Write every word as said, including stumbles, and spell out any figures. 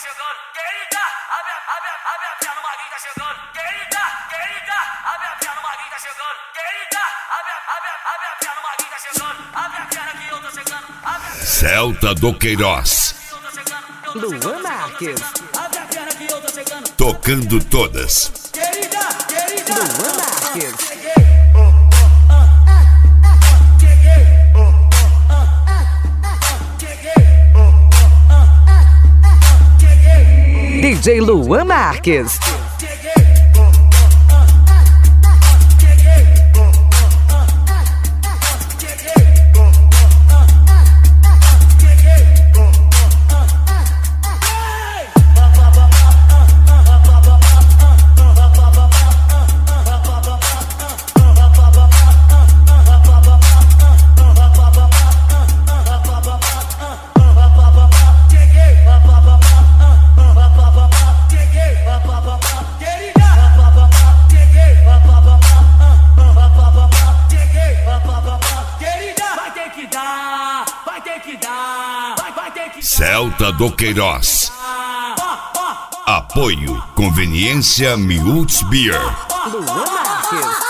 chegando. Querida, abre, abre, abre a perna, o Maguinho tá chegando. Querida, querida, abre a perna, o Maguinho tá chegando. Querida, abre, abre, abre a perna, o Maguinho tá chegando. Abre a perna que eu tô chegando. Abre Celta do Queiroz. Luan Marques. Abre a perna que eu tô chegando. Tocando todas. Querida, querida. Luan Marques. D J Luan Marques. Celta do Queiroz. Apoio Conveniência Miúts Beer. Luan Marques.